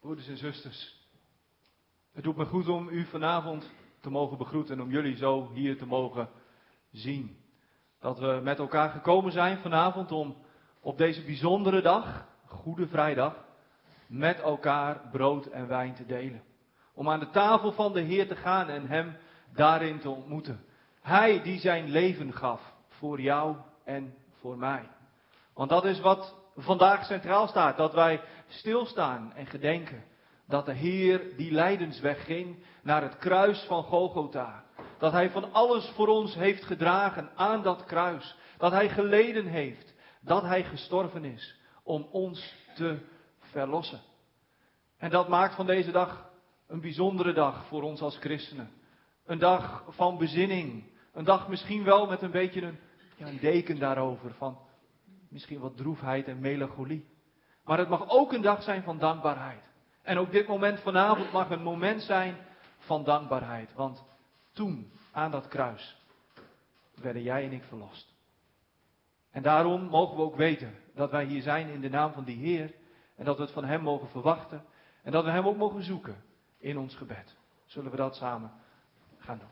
Broeders en zusters, het doet me goed om u vanavond te mogen begroeten en om jullie zo hier te mogen zien. Dat we met elkaar gekomen zijn vanavond om op deze bijzondere dag, Goede Vrijdag, met elkaar brood en wijn te delen. Om aan de tafel van de Heer te gaan en Hem daarin te ontmoeten. Hij die zijn leven gaf voor jou en voor mij. Want dat is wat vandaag centraal staat, dat wij stilstaan en gedenken dat de Heer die lijdensweg ging naar het kruis van Golgotha. Dat Hij van alles voor ons heeft gedragen aan dat kruis. Dat Hij geleden heeft, dat Hij gestorven is om ons te verlossen. En dat maakt van deze dag een bijzondere dag voor ons als christenen. Een dag van bezinning. Een dag misschien wel met een beetje een deken daarover van misschien wat droefheid en melancholie. Maar het mag ook een dag zijn van dankbaarheid. En ook dit moment vanavond mag een moment zijn van dankbaarheid. Want toen, aan dat kruis, werden jij en ik verlost. En daarom mogen we ook weten dat wij hier zijn in de naam van die Heer. En dat we het van Hem mogen verwachten. En dat we Hem ook mogen zoeken in ons gebed. Zullen we dat samen gaan doen.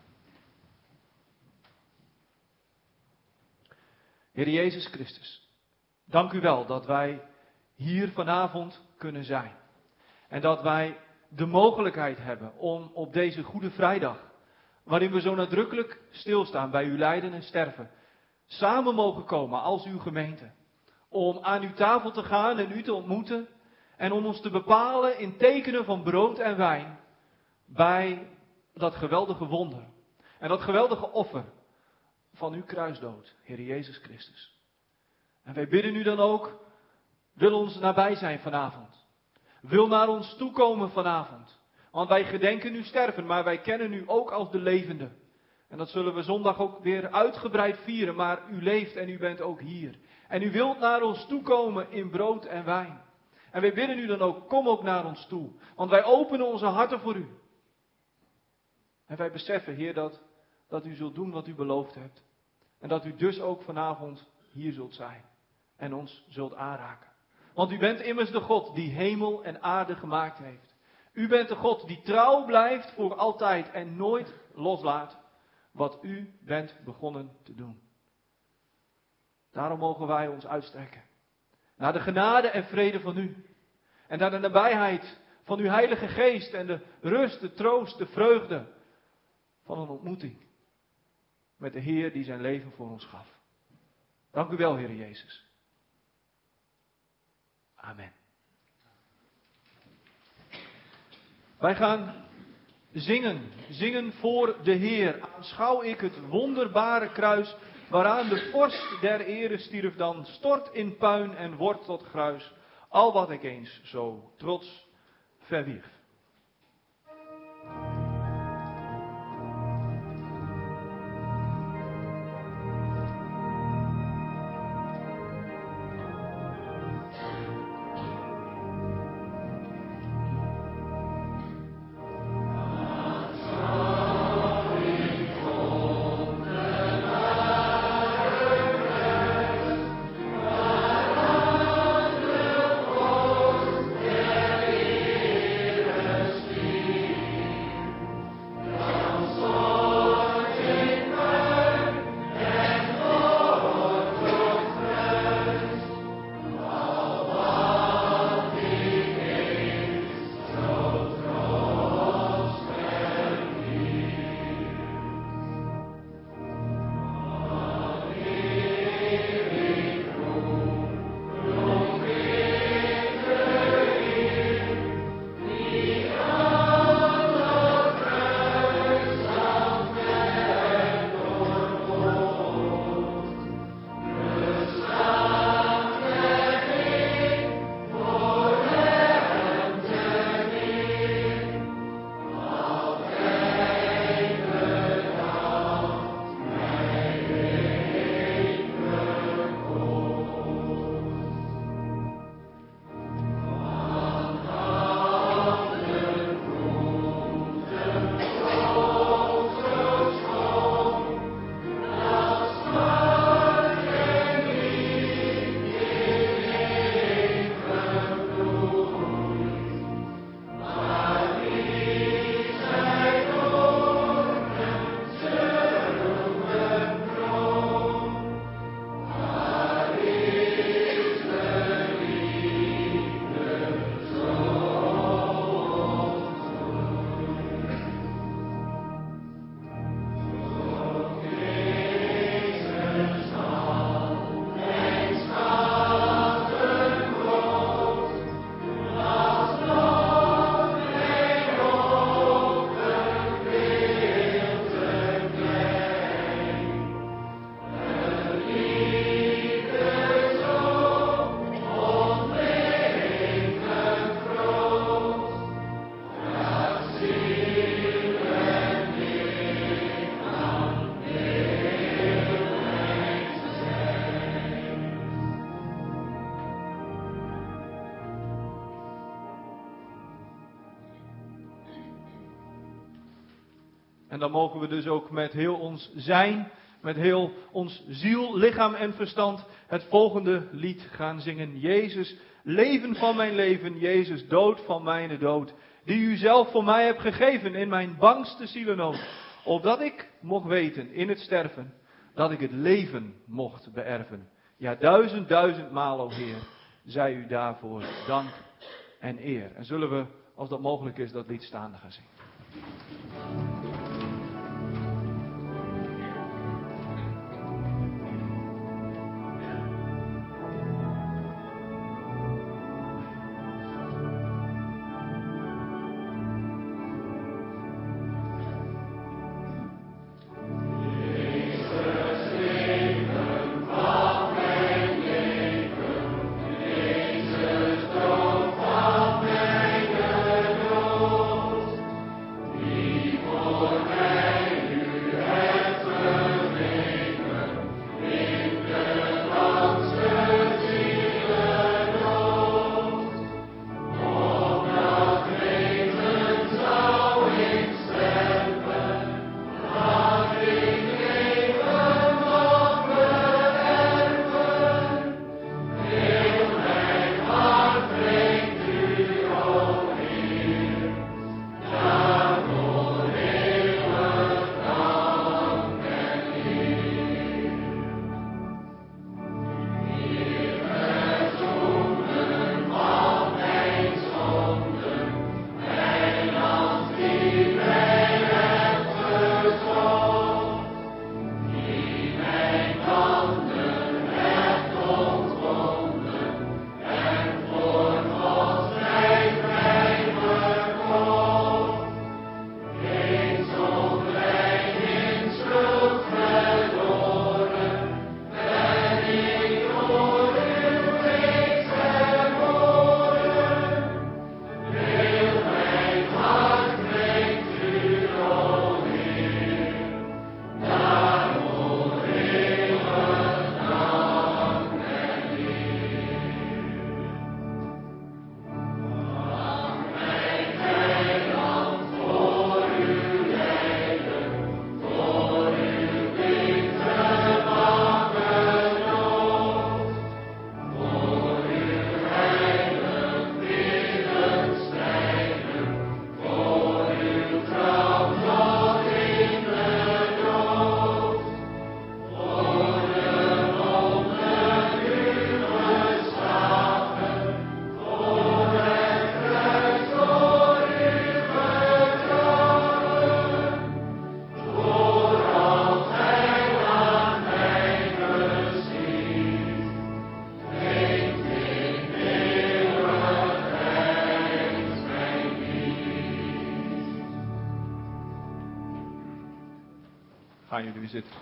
Heer Jezus Christus, dank u wel dat wij hier vanavond kunnen zijn. En dat wij de mogelijkheid hebben om op deze Goede Vrijdag, waarin we zo nadrukkelijk stilstaan bij uw lijden en sterven, samen mogen komen als uw gemeente. Om aan uw tafel te gaan en u te ontmoeten. En om ons te bepalen in tekenen van brood en wijn bij dat geweldige wonder. En dat geweldige offer van uw kruisdood, Heer Jezus Christus. En wij bidden u dan ook, wil ons nabij zijn vanavond. Wil naar ons toekomen vanavond. Want wij gedenken uw sterven, maar wij kennen u ook als de levende. En dat zullen we zondag ook weer uitgebreid vieren, maar u leeft en u bent ook hier. En u wilt naar ons toekomen in brood en wijn. En wij bidden u dan ook, kom ook naar ons toe. Want wij openen onze harten voor u. En wij beseffen, Heer, dat u zult doen wat u beloofd hebt. En dat u dus ook vanavond hier zult zijn. En ons zult aanraken. Want u bent immers de God die hemel en aarde gemaakt heeft. U bent de God die trouw blijft voor altijd en nooit loslaat wat u bent begonnen te doen. Daarom mogen wij ons uitstrekken naar de genade en vrede van u. En naar de nabijheid van uw Heilige Geest en de rust, de troost, de vreugde van een ontmoeting met de Heer die zijn leven voor ons gaf. Dank u wel, Heer Jezus. Amen. Wij gaan zingen voor de Heer. Aanschouw ik het wonderbare kruis, waaraan de vorst der ere stierf dan, stort in puin en wordt tot gruis, al wat ik eens zo trots verwierf. En dan mogen we dus ook met heel ons zijn, met heel ons ziel, lichaam en verstand het volgende lied gaan zingen. Jezus, leven van mijn leven, Jezus, dood van mijn dood, die u zelf voor mij hebt gegeven in mijn bangste zielenood. Opdat ik mocht weten in het sterven, dat ik het leven mocht beërven. Ja, 1000 maal, o Heer, zij u daarvoor dank en eer. En zullen we, als dat mogelijk is, dat lied staande gaan zingen. Gaan jullie weer zitten.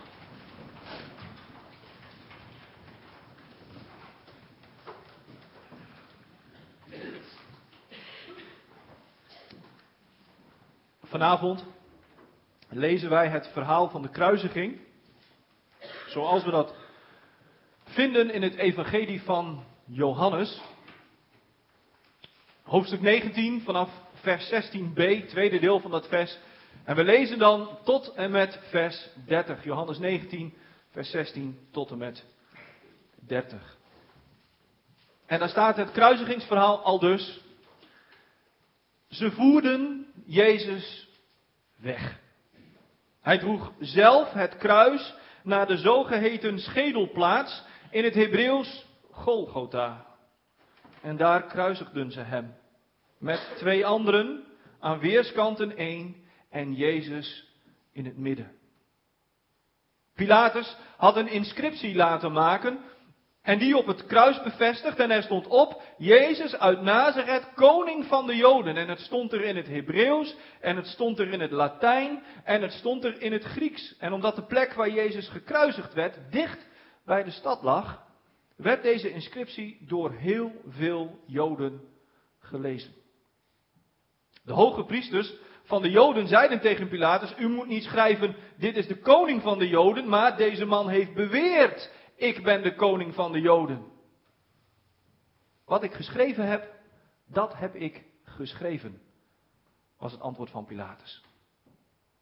Vanavond lezen wij het verhaal van de kruisiging, zoals we dat vinden in het evangelie van Johannes. Hoofdstuk 19 vanaf vers 16b, tweede deel van dat vers. En we lezen dan tot en met vers 30. Johannes 19, vers 16 tot en met 30. En daar staat het kruisigingsverhaal aldus. Ze voerden Jezus weg. Hij droeg zelf het kruis naar de zogeheten schedelplaats, in het Hebreeuws Golgotha. En daar kruisigden ze hem. Met 2 anderen, aan weerskanten 1 en Jezus in het midden. Pilatus had een inscriptie laten maken en die op het kruis bevestigd. En er stond op: Jezus uit Nazareth, koning van de Joden. En het stond er in het Hebreeuws en het stond er in het Latijn en het stond er in het Grieks. En omdat de plek waar Jezus gekruisigd werd dicht bij de stad lag, werd deze inscriptie door heel veel Joden gelezen. De hoge priesters van de Joden zeiden tegen Pilatus: u moet niet schrijven, dit is de koning van de Joden, maar deze man heeft beweerd, ik ben de koning van de Joden. Wat ik geschreven heb, dat heb ik geschreven, was het antwoord van Pilatus.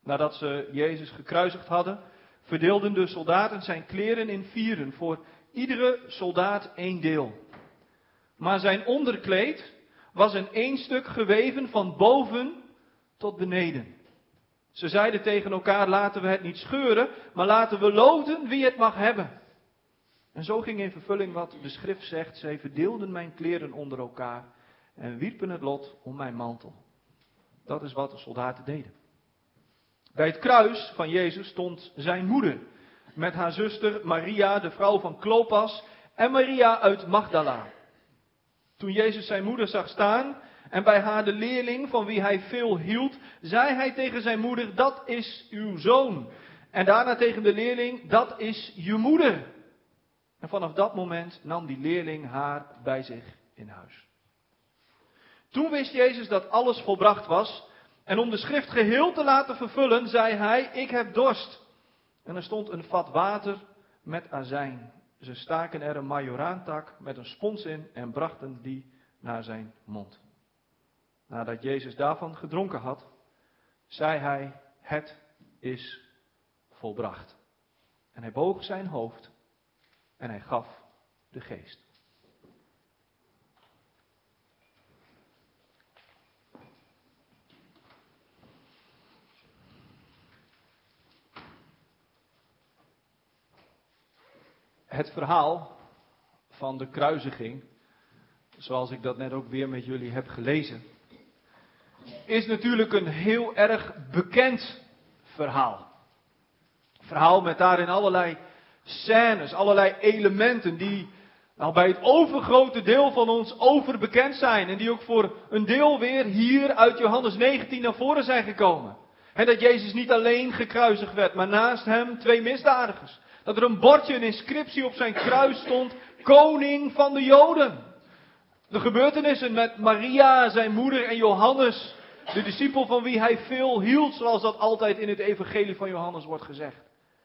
Nadat ze Jezus gekruisigd hadden, verdeelden de soldaten zijn kleren in vieren, voor iedere soldaat 1 deel. Maar zijn onderkleed was in 1 stuk geweven van boven tot beneden. Ze zeiden tegen elkaar, laten we het niet scheuren, maar laten we loten wie het mag hebben. En zo ging in vervulling wat de schrift zegt, zij verdeelden mijn kleren onder elkaar en wierpen het lot om mijn mantel. Dat is wat de soldaten deden. Bij het kruis van Jezus stond zijn moeder, met haar zuster Maria, de vrouw van Klopas, en Maria uit Magdala. Toen Jezus zijn moeder zag staan en bij haar de leerling van wie hij veel hield, zei hij tegen zijn moeder, dat is uw zoon. En daarna tegen de leerling, dat is je moeder. En vanaf dat moment nam die leerling haar bij zich in huis. Toen wist Jezus dat alles volbracht was. En om de schrift geheel te laten vervullen, zei hij, ik heb dorst. En er stond een vat water met azijn. Ze staken er een majoraantak met een spons in en brachten die naar zijn mond. Nadat Jezus daarvan gedronken had, zei hij, het is volbracht. En hij boog zijn hoofd en hij gaf de geest. Het verhaal van de kruisiging, zoals ik dat net ook weer met jullie heb gelezen, is natuurlijk een heel erg bekend verhaal. Verhaal met daarin allerlei scènes, allerlei elementen die bij het overgrote deel van ons overbekend zijn. En die ook voor een deel weer hier uit Johannes 19 naar voren zijn gekomen. En dat Jezus niet alleen gekruisigd werd, maar naast hem 2 misdadigers. Dat er een bordje, een inscriptie op zijn kruis stond, koning van de Joden. De gebeurtenissen met Maria, zijn moeder en Johannes, de discipel van wie hij veel hield, zoals dat altijd in het evangelie van Johannes wordt gezegd.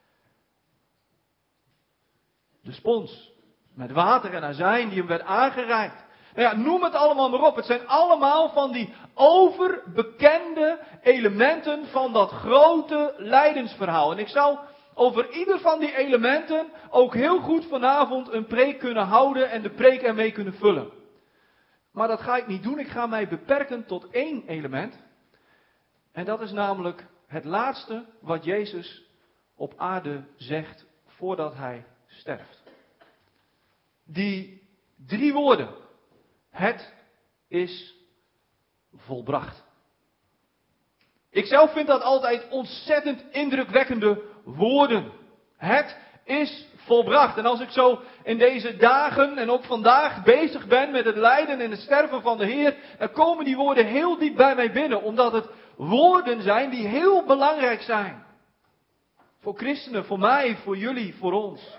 De spons met water en azijn die hem werd aangereikt. Nou ja, noem het allemaal maar op. Het zijn allemaal van die overbekende elementen van dat grote lijdensverhaal. En ik zou over ieder van die elementen ook heel goed vanavond een preek kunnen houden en de preek ermee kunnen vullen. Maar dat ga ik niet doen. Ik ga mij beperken tot 1 element. En dat is namelijk het laatste wat Jezus op aarde zegt voordat hij sterft. Die 3 woorden. Het is volbracht. Ik zelf vind dat altijd ontzettend indrukwekkende woorden. Het is volbracht. En als ik zo in deze dagen en ook vandaag bezig ben met het lijden en het sterven van de Heer, dan komen die woorden heel diep bij mij binnen. Omdat het woorden zijn die heel belangrijk zijn. Voor christenen, voor mij, voor jullie, voor ons.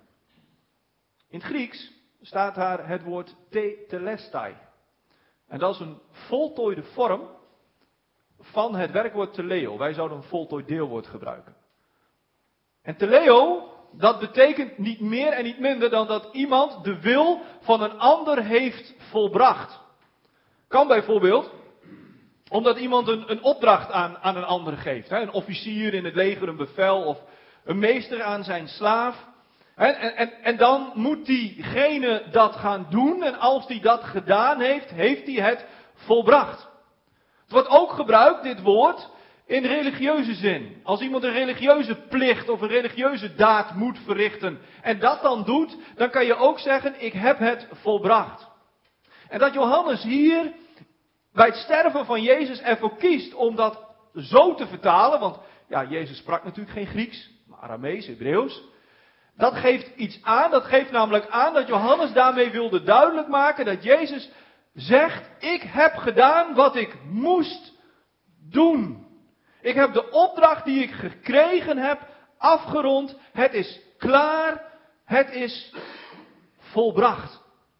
In het Grieks staat daar het woord tetelestai. En dat is een voltooide vorm van het werkwoord teleo. Wij zouden een voltooid deelwoord gebruiken. En teleo, dat betekent niet meer en niet minder dan dat iemand de wil van een ander heeft volbracht. Kan bijvoorbeeld omdat iemand een opdracht aan een ander geeft. Een officier in het leger een bevel of een meester aan zijn slaaf. En dan moet diegene dat gaan doen en als die dat gedaan heeft, heeft hij het volbracht. Het wordt ook gebruikt, dit woord, in religieuze zin. Als iemand een religieuze plicht of een religieuze daad moet verrichten en dat dan doet, dan kan je ook zeggen, ik heb het volbracht. En dat Johannes hier bij het sterven van Jezus ervoor kiest om dat zo te vertalen, want ja, Jezus sprak natuurlijk geen Grieks, maar Aramees, Hebreeuws. Dat geeft iets aan, dat geeft namelijk aan dat Johannes daarmee wilde duidelijk maken dat Jezus zegt, ik heb gedaan wat ik moest doen. Ik heb de opdracht die ik gekregen heb afgerond. Het is klaar. Het is volbracht.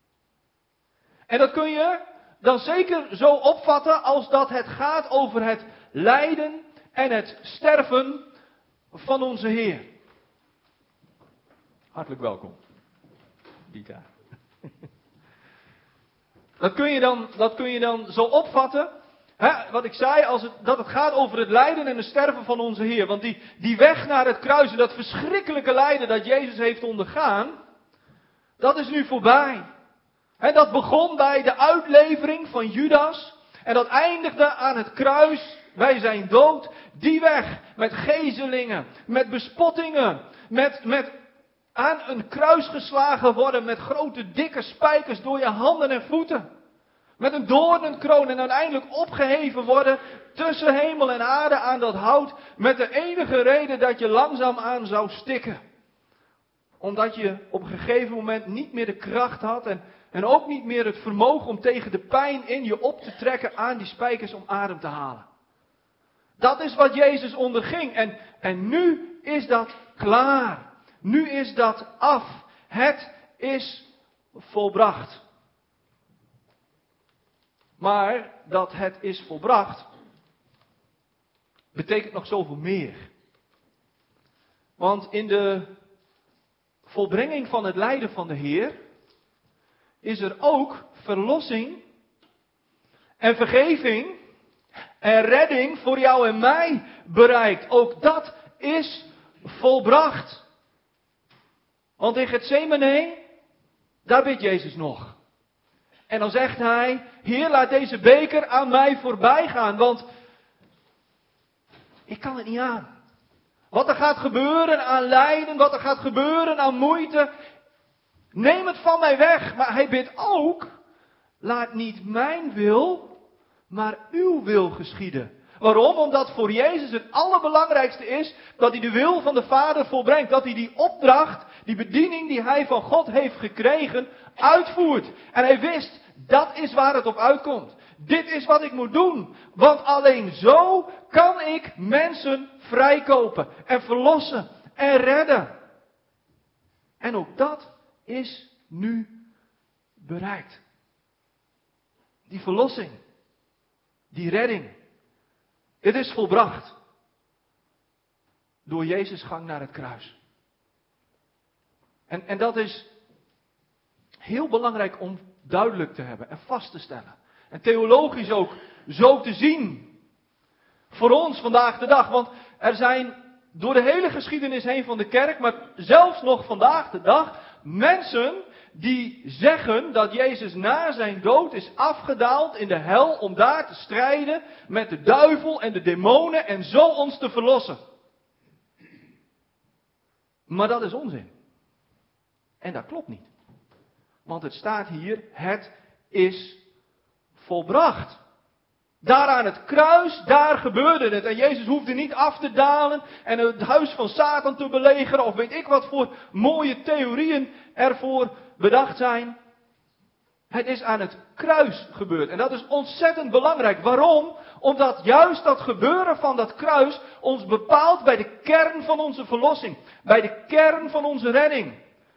En dat kun je dan zeker zo opvatten als dat het gaat over het lijden en het sterven van onze Heer. Hartelijk welkom, Dita. Dat kun je dan zo opvatten Wat ik zei, dat het gaat over het lijden en het sterven van onze Heer. Want die weg naar het kruis en dat verschrikkelijke lijden dat Jezus heeft ondergaan, dat is nu voorbij. Dat begon bij de uitlevering van Judas en dat eindigde aan het kruis bij zijn dood. Die weg met gezelingen, met bespottingen, met aan een kruis geslagen worden met grote dikke spijkers door je handen en voeten. Met een doornenkroon en uiteindelijk opgeheven worden tussen hemel en aarde aan dat hout. Met de enige reden dat je langzaamaan zou stikken. Omdat je op een gegeven moment niet meer de kracht had en ook niet meer het vermogen om tegen de pijn in je op te trekken aan die spijkers om adem te halen. Dat is wat Jezus onderging en nu is dat klaar. Nu is dat af. Het is volbracht. Maar dat het is volbracht, betekent nog zoveel meer. Want in de volbrenging van het lijden van de Heer is er ook verlossing en vergeving en redding voor jou en mij bereikt. Ook dat is volbracht. Want in Getsemane, daar bidt Jezus nog. En dan zegt hij, Heer, laat deze beker aan mij voorbij gaan, want ik kan het niet aan. Wat er gaat gebeuren aan lijden, wat er gaat gebeuren aan moeite, neem het van mij weg. Maar hij bidt ook, laat niet mijn wil, maar uw wil geschieden. Waarom? Omdat voor Jezus het allerbelangrijkste is dat hij de wil van de Vader volbrengt. Dat hij die opdracht, die bediening die hij van God heeft gekregen, uitvoert. En hij wist, dat is waar het op uitkomt. Dit is wat ik moet doen. Want alleen zo kan ik mensen vrijkopen en verlossen en redden. En ook dat is nu bereikt. Die verlossing. Die redding. Het is volbracht. Door Jezus' gang naar het kruis. En dat is heel belangrijk om duidelijk te hebben en vast te stellen. En theologisch ook zo te zien. Voor ons vandaag de dag. Want er zijn door de hele geschiedenis heen van de kerk, maar zelfs nog vandaag de dag, mensen die zeggen dat Jezus na zijn dood is afgedaald in de hel om daar te strijden met de duivel en de demonen en zo ons te verlossen. Maar dat is onzin. En dat klopt niet. Want het staat hier, het is volbracht. Daar aan het kruis, daar gebeurde het. En Jezus hoefde niet af te dalen en het huis van Satan te belegeren of weet ik wat voor mooie theorieën ervoor bedacht zijn. Het is aan het kruis gebeurd. En dat is ontzettend belangrijk. Waarom? Omdat juist dat gebeuren van dat kruis ons bepaalt bij de kern van onze verlossing. Bij de kern van onze redding.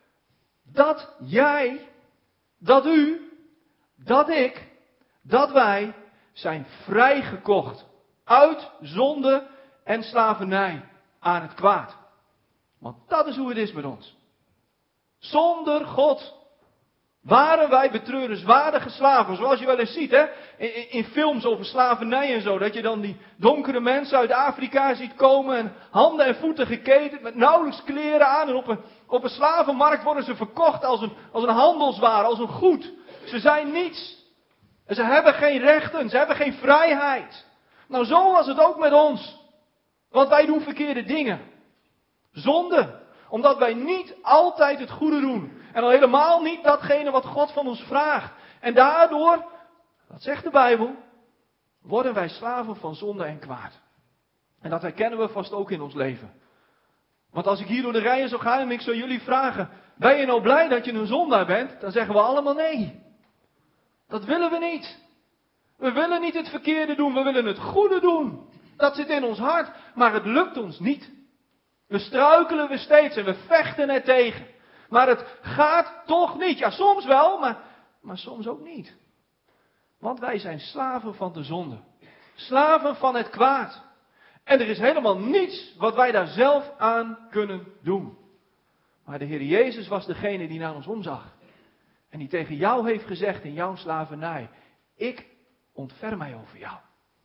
Dat jij, dat u, dat ik, dat wij zijn vrijgekocht uit zonde en slavernij aan het kwaad. Want dat is hoe het is met ons. Zonder God waren wij betreurenswaardige slaven. Zoals je wel eens ziet, hè? In films over slavernij en zo. Dat je dan die donkere mensen uit Afrika ziet komen. En handen en voeten geketend met nauwelijks kleren aan. En op een slavenmarkt worden ze verkocht als een handelswaar, als een goed. Ze zijn niets. En ze hebben geen rechten, ze hebben geen vrijheid. Nou, zo was het ook met ons. Want wij doen verkeerde dingen. Zonde. Omdat wij niet altijd het goede doen. En al helemaal niet datgene wat God van ons vraagt. En daardoor, dat zegt de Bijbel, worden wij slaven van zonde en kwaad. En dat herkennen we vast ook in ons leven. Want als ik hier door de rijen zou gaan en ik zou jullie vragen, ben je nou blij dat je een zondaar bent? Dan zeggen we allemaal nee. Dat willen we niet. We willen niet het verkeerde doen, we willen het goede doen. Dat zit in ons hart, maar het lukt ons niet. We struikelen we steeds en we vechten er tegen. Maar het gaat toch niet. Ja, soms wel, maar soms ook niet. Want wij zijn slaven van de zonde. Slaven van het kwaad. En er is helemaal niets wat wij daar zelf aan kunnen doen. Maar de Heer Jezus was degene die naar ons omzag. En die tegen jou heeft gezegd in jouw slavernij, ik ontferm mij over jou.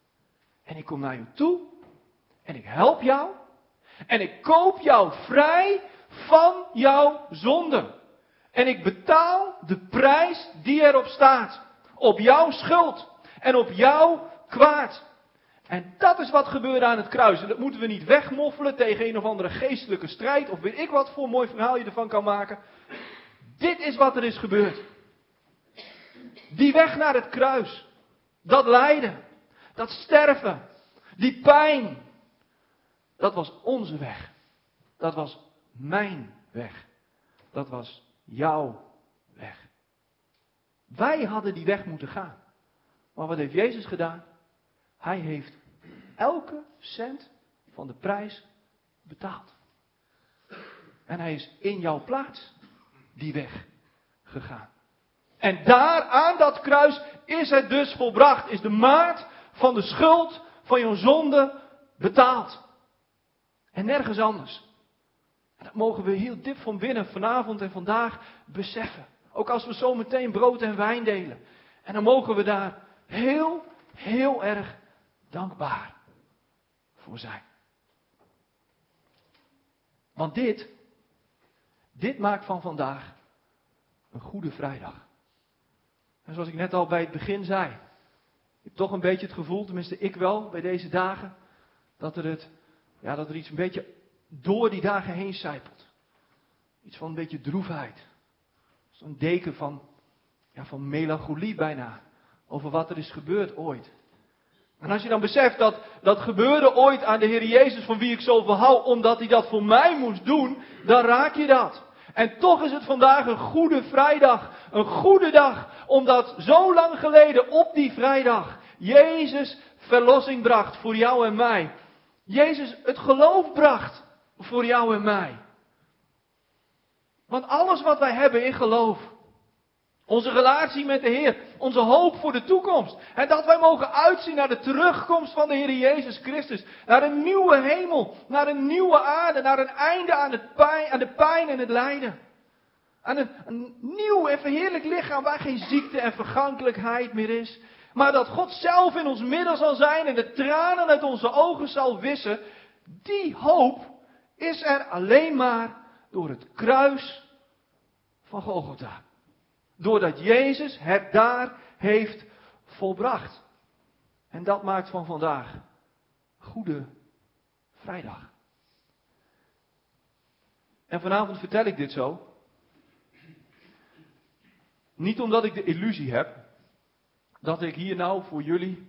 En ik kom naar u toe. En ik help jou. En ik koop jou vrij van jouw zonde. En ik betaal de prijs die erop staat. Op jouw schuld. En op jouw kwaad. En dat is wat gebeurde aan het kruis. En dat moeten we niet wegmoffelen tegen een of andere geestelijke strijd. Of weet ik wat voor een mooi verhaal je ervan kan maken. Dit is wat er is gebeurd. Die weg naar het kruis. Dat lijden. Dat sterven. Die pijn. Dat was onze weg. Dat was mijn weg. Dat was jouw weg. Wij hadden die weg moeten gaan. Maar wat heeft Jezus gedaan? Hij heeft elke cent van de prijs betaald. En hij is in jouw plaats die weg gegaan. En daar aan dat kruis is het dus volbracht. Is de maat van de schuld van jouw zonde betaald. En nergens anders. En dat mogen we heel diep van binnen vanavond en vandaag beseffen. Ook als we zo meteen brood en wijn delen. En dan mogen we daar heel erg dankbaar voor zijn. Want dit maakt van vandaag een goede vrijdag. En zoals ik net al bij het begin zei. Ik heb toch een beetje het gevoel, tenminste ik wel, bij deze dagen. Dat er iets een beetje door die dagen heen sijpelt. Iets van een beetje droefheid. Zo'n deken van melancholie bijna. Over wat er is gebeurd ooit. En als je dan beseft dat gebeurde ooit aan de Heer Jezus van wie ik zoveel hou, omdat hij dat voor mij moest doen, dan raak je dat. En toch is het vandaag een goede vrijdag. Een goede dag, omdat zo lang geleden op die vrijdag Jezus verlossing bracht voor jou en mij. Jezus het geloof bracht voor jou en mij. Want alles wat wij hebben in geloof, onze relatie met de Heer, onze hoop voor de toekomst. En dat wij mogen uitzien naar de terugkomst van de Heer Jezus Christus. Naar een nieuwe hemel, naar een nieuwe aarde, naar een einde aan de pijn en het lijden. Aan een nieuw en verheerlijk lichaam waar geen ziekte en vergankelijkheid meer is. Maar dat God zelf in ons midden zal zijn en de tranen uit onze ogen zal wissen. Die hoop is er alleen maar door het kruis van Golgotha. Doordat Jezus het daar heeft volbracht. En dat maakt van vandaag Goede Vrijdag. En vanavond vertel ik dit zo. Niet omdat ik de illusie heb dat ik hier nou voor jullie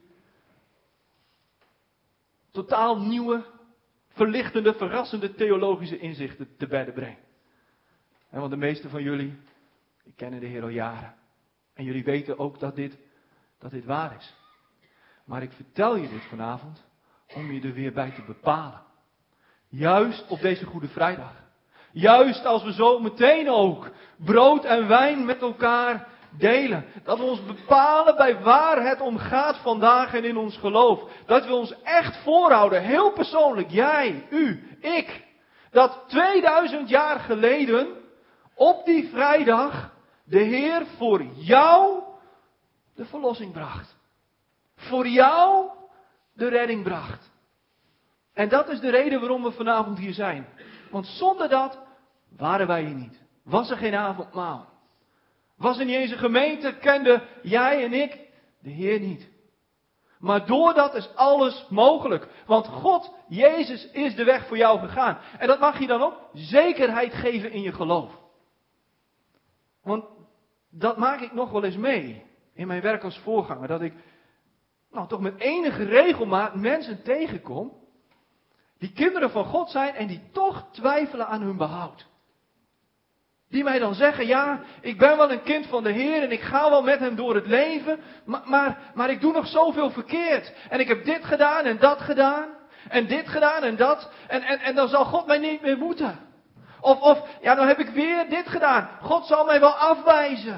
totaal nieuwe, verlichtende, verrassende theologische inzichten te bedden breng. En want de meeste van jullie, die kennen de Heer al jaren. En jullie weten ook dat dit waar is. Maar ik vertel je dit vanavond om je er weer bij te bepalen. Juist op deze Goede Vrijdag. Juist als we zo meteen ook brood en wijn met elkaar delen. Dat we ons bepalen bij waar het om gaat vandaag en in ons geloof. Dat we ons echt voorhouden, heel persoonlijk, jij, u, ik. Dat 2000 jaar geleden, op die vrijdag, de Heer voor jou de verlossing bracht. Voor jou de redding bracht. En dat is de reden waarom we vanavond hier zijn. Want zonder dat waren wij hier niet. Was er geen avondmaal. Was er niet eens een gemeente, kende jij en ik de Heer niet. Maar door dat is alles mogelijk. Want God, Jezus, is de weg voor jou gegaan. En dat mag je dan ook zekerheid geven in je geloof. Want dat maak ik nog wel eens mee in mijn werk als voorganger. Dat ik toch met enige regelmaat mensen tegenkom die kinderen van God zijn en die toch twijfelen aan hun behoud. Die mij dan zeggen, ja, ik ben wel een kind van de Heer en ik ga wel met hem door het leven, maar ik doe nog zoveel verkeerd. En ik heb dit gedaan en dat gedaan, en dit gedaan en dat, en dan zal God mij niet meer moeten. Of dan heb ik weer dit gedaan, God zal mij wel afwijzen.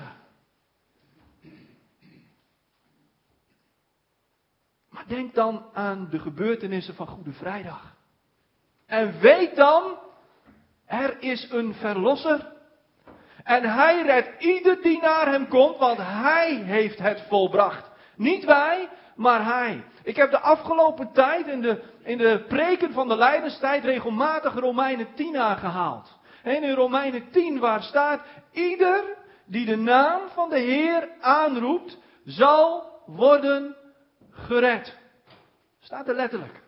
Maar denk dan aan de gebeurtenissen van Goede Vrijdag. En weet dan, er is een verlosser. En hij redt ieder die naar hem komt, want hij heeft het volbracht. Niet wij, maar Hij. Ik heb de afgelopen tijd in de preken van de lijdenstijd regelmatig Romeinen 10 aangehaald. En in Romeinen 10 waar staat, ieder die de naam van de Heer aanroept, zal worden gered. Staat er letterlijk.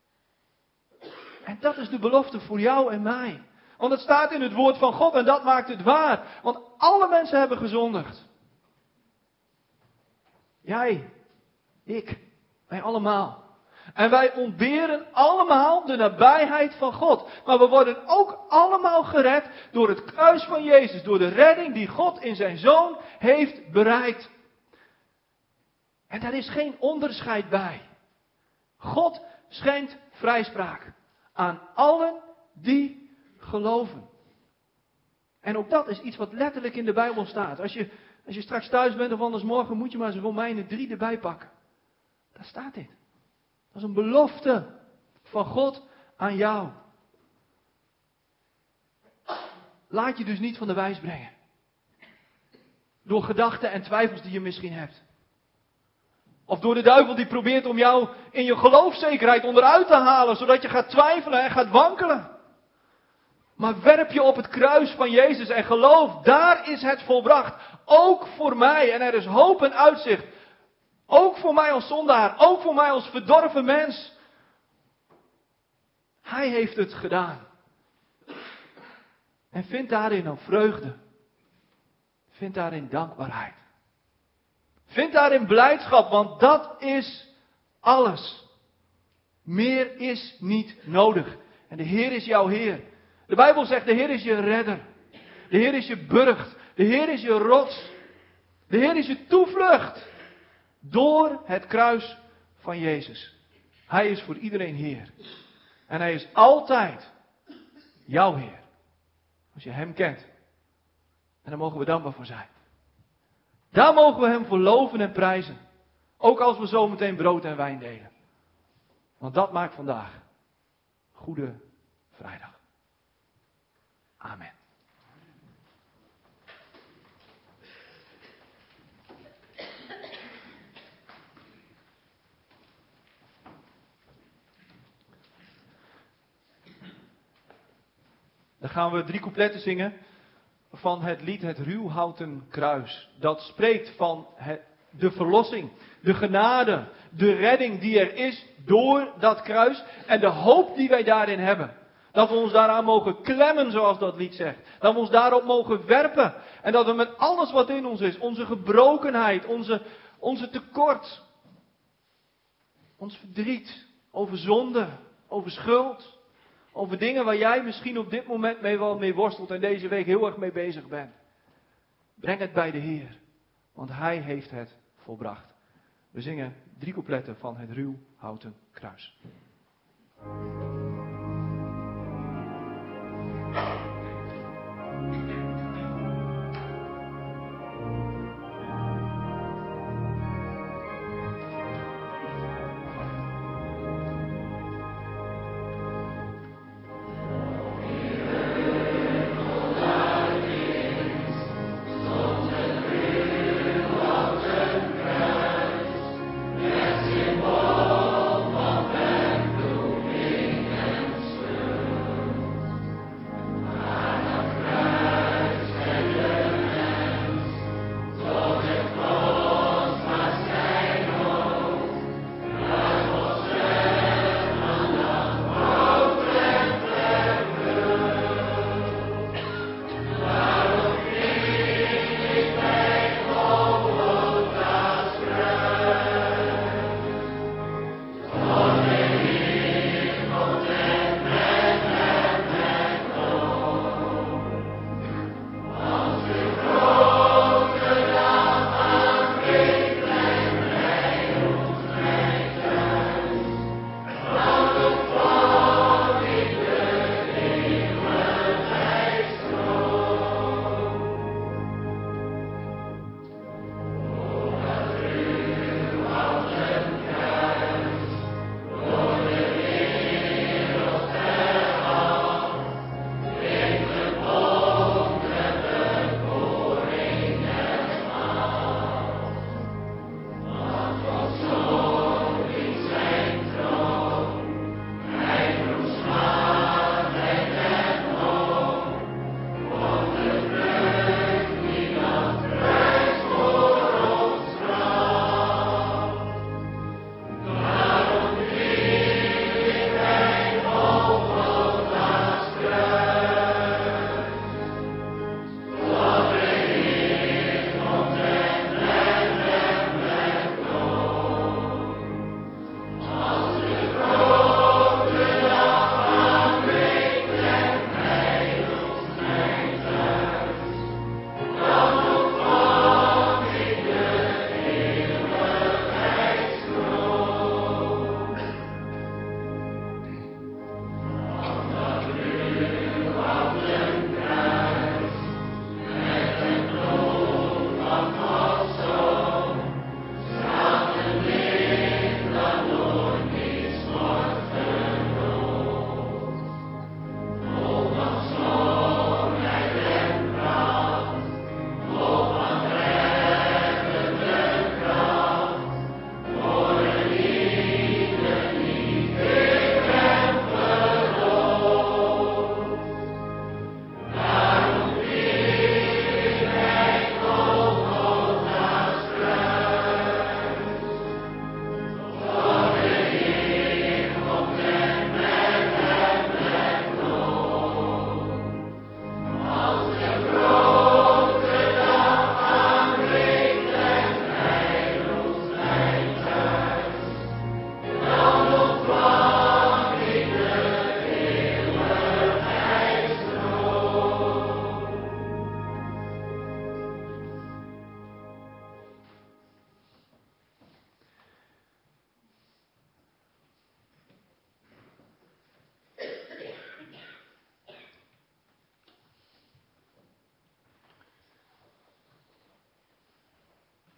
En dat is de belofte voor jou en mij. Want het staat in het woord van God en dat maakt het waar. Want alle mensen hebben gezondigd. Jij, ik, wij allemaal. En wij ontberen allemaal de nabijheid van God. Maar we worden ook allemaal gered door het kruis van Jezus. Door de redding die God in zijn Zoon heeft bereid. En daar is geen onderscheid bij. God schenkt vrijspraak aan allen die geloven. En ook dat is iets wat letterlijk in de Bijbel staat. Als je straks thuis bent of anders morgen moet je maar eens Romeinen 3 erbij pakken. Daar staat dit. Dat is een belofte van God aan jou. Laat je dus niet van de wijs brengen. Door gedachten en twijfels die je misschien hebt. Of door de duivel die probeert om jou in je geloofszekerheid onderuit te halen. Zodat je gaat twijfelen en gaat wankelen. Maar werp je op het kruis van Jezus en geloof, daar is het volbracht. Ook voor mij. En er is hoop en uitzicht. Ook voor mij als zondaar. Ook voor mij als verdorven mens. Hij heeft het gedaan. En vind daarin een vreugde. Vind daarin dankbaarheid. Vind daarin blijdschap, want dat is alles. Meer is niet nodig. En de Heer is jouw Heer. De Bijbel zegt, de Heer is je redder. De Heer is je burcht. De Heer is je rots. De Heer is je toevlucht. Door het kruis van Jezus. Hij is voor iedereen Heer. En Hij is altijd jouw Heer. Als je Hem kent. En daar mogen we dankbaar voor zijn. Daar mogen we Hem voor loven en prijzen. Ook als we zo meteen brood en wijn delen. Want dat maakt vandaag Goede Vrijdag. Amen. Dan gaan we 3 coupletten zingen van het lied Het ruwhouten kruis. Dat spreekt van de verlossing, de genade, de redding die er is door dat kruis en de hoop die wij daarin hebben. Dat we ons daaraan mogen klemmen, zoals dat lied zegt. Dat we ons daarop mogen werpen. En dat we met alles wat in ons is, onze gebrokenheid, onze tekort, ons verdriet, over zonde, over schuld, over dingen waar jij misschien op dit moment mee worstelt en deze week heel erg mee bezig bent. Breng het bij de Heer, want Hij heeft het volbracht. We zingen 3 coupletten van het ruwhouten kruis.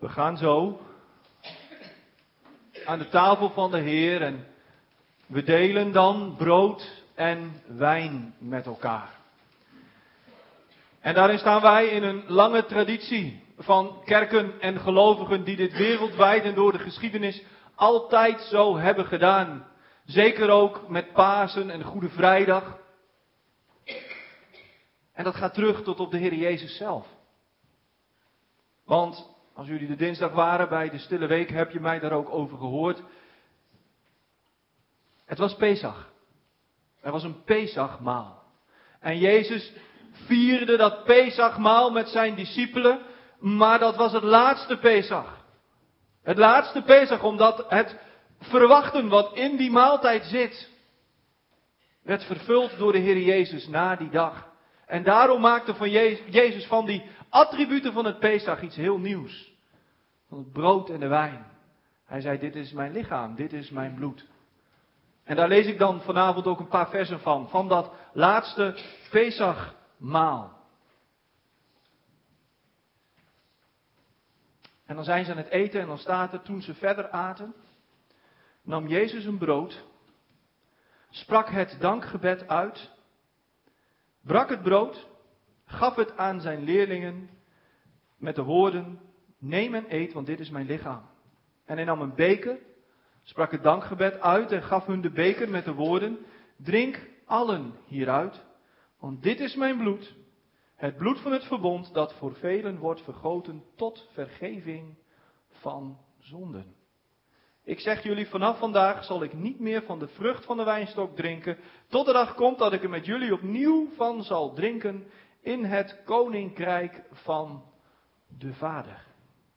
We gaan zo aan de tafel van de Heer en we delen dan brood en wijn met elkaar. En daarin staan wij in een lange traditie van kerken en gelovigen die dit wereldwijd en door de geschiedenis altijd zo hebben gedaan. Zeker ook met Pasen en Goede Vrijdag. En dat gaat terug tot op de Heer Jezus zelf. Want als jullie de dinsdag waren bij de Stille Week, heb je mij daar ook over gehoord. Het was Pesach. Er was een Pesachmaal. En Jezus vierde dat Pesachmaal met zijn discipelen. Maar dat was het laatste Pesach. Het laatste Pesach, omdat het verwachten wat in die maaltijd zit, werd vervuld door de Heer Jezus na die dag. En daarom maakte van Jezus van die attributen van het Pesach iets heel nieuws. Van het brood en de wijn. Hij zei, dit is mijn lichaam, dit is mijn bloed. En daar lees ik dan vanavond ook een paar versen van dat laatste Pesachmaal. En dan zijn ze aan het eten en dan staat er, toen ze verder aten, nam Jezus een brood, sprak het dankgebed uit, brak het brood, gaf het aan zijn leerlingen met de woorden, neem en eet, want dit is mijn lichaam. En hij nam een beker, sprak het dankgebed uit en gaf hun de beker met de woorden, drink allen hieruit, want dit is mijn bloed, het bloed van het verbond dat voor velen wordt vergoten tot vergeving van zonden. Ik zeg jullie, vanaf vandaag zal ik niet meer van de vrucht van de wijnstok drinken, tot de dag komt dat ik er met jullie opnieuw van zal drinken in het koninkrijk van de Vader.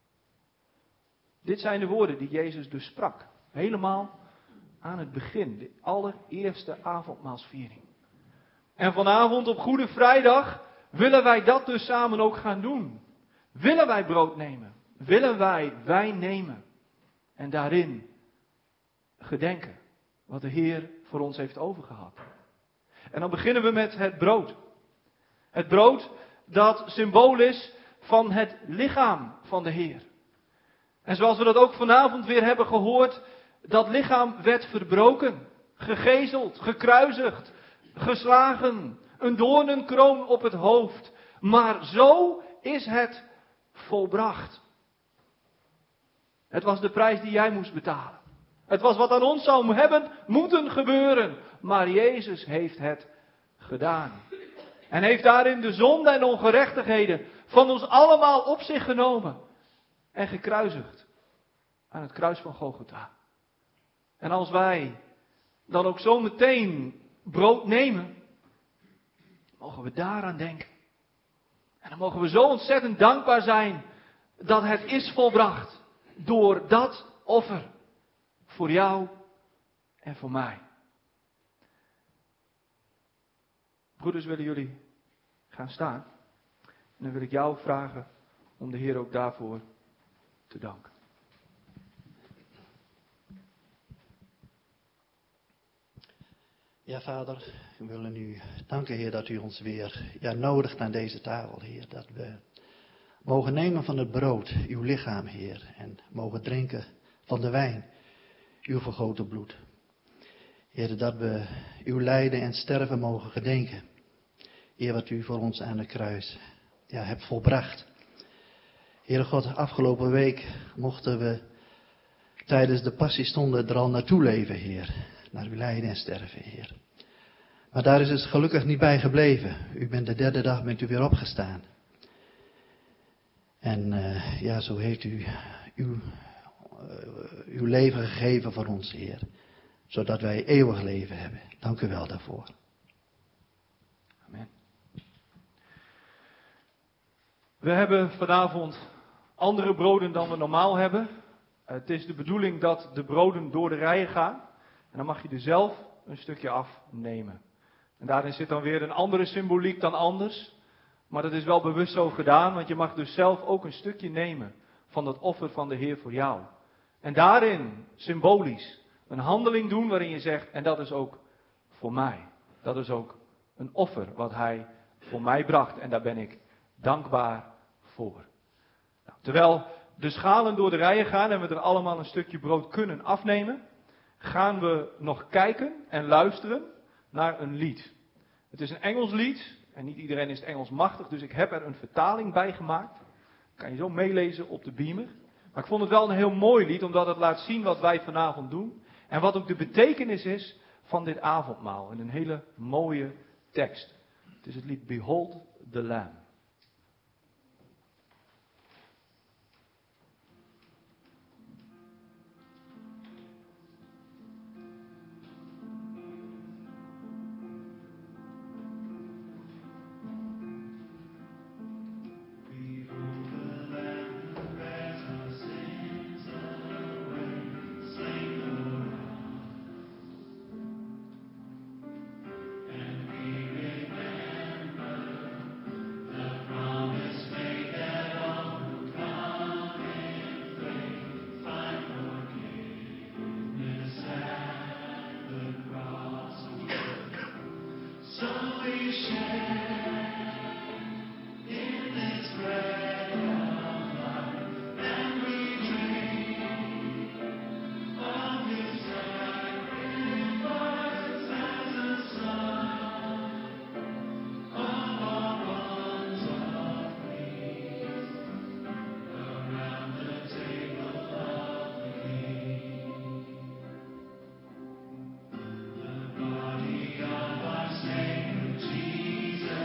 Dit zijn de woorden die Jezus dus sprak, helemaal aan het begin, de allereerste avondmaalsviering. En vanavond op Goede Vrijdag willen wij dat dus samen ook gaan doen. Willen wij brood nemen, willen wij wijn nemen en daarin gedenken wat de Heer voor ons heeft overgehad. En dan beginnen we met het brood. Het brood dat symbool is van het lichaam van de Heer. En zoals we dat ook vanavond weer hebben gehoord, dat lichaam werd verbroken, gegezeld, gekruisigd, geslagen, een doornenkroon op het hoofd. Maar zo is het volbracht. Het was de prijs die jij moest betalen. Het was wat aan ons zou hebben moeten gebeuren. Maar Jezus heeft het gedaan. En heeft daarin de zonde en ongerechtigheden van ons allemaal op zich genomen. En gekruisigd. Aan het kruis van Golgotha. En als wij dan ook zo meteen brood nemen, mogen we daaraan denken. En dan mogen we zo ontzettend dankbaar zijn dat het is volbracht. Door dat offer. Voor jou en voor mij. Broeders, willen jullie gaan staan? En dan wil ik jou vragen om de Heer ook daarvoor te danken. Ja, Vader, we willen u danken, Heer, dat u ons weer nodigt aan deze tafel, Heer. Dat we mogen nemen van het brood, uw lichaam, Heer. En mogen drinken van de wijn, uw vergoten bloed. Heer, dat we uw lijden en sterven mogen gedenken. Heer, wat u voor ons aan het kruis hebt volbracht. Heere God, afgelopen week mochten we tijdens de passiestonden er al naartoe leven, Heer. Naar uw lijden en sterven, Heer. Maar daar is het gelukkig niet bij gebleven. U bent de derde dag weer opgestaan. En zo heeft u uw leven gegeven voor ons, Heer. Zodat wij eeuwig leven hebben. Dank u wel daarvoor. Amen. We hebben vanavond andere broden dan we normaal hebben. Het is de bedoeling dat de broden door de rijen gaan. En dan mag je er zelf een stukje afnemen. En daarin zit dan weer een andere symboliek dan anders. Maar dat is wel bewust zo gedaan, want je mag dus zelf ook een stukje nemen van dat offer van de Heer voor jou. En daarin, symbolisch, een handeling doen waarin je zegt, en dat is ook voor mij. Dat is ook een offer wat Hij voor mij bracht. En daar ben ik dankbaar voor. Nou, terwijl de schalen door de rijen gaan en we er allemaal een stukje brood kunnen afnemen, gaan we nog kijken en luisteren naar een lied. Het is een Engels lied en niet iedereen is het Engels machtig, dus ik heb er een vertaling bij gemaakt. Kan je zo meelezen op de beamer. Maar ik vond het wel een heel mooi lied, omdat het laat zien wat wij vanavond doen. En wat ook de betekenis is van dit avondmaal. In een hele mooie tekst. Het is het lied Behold the Lamb. Jesus.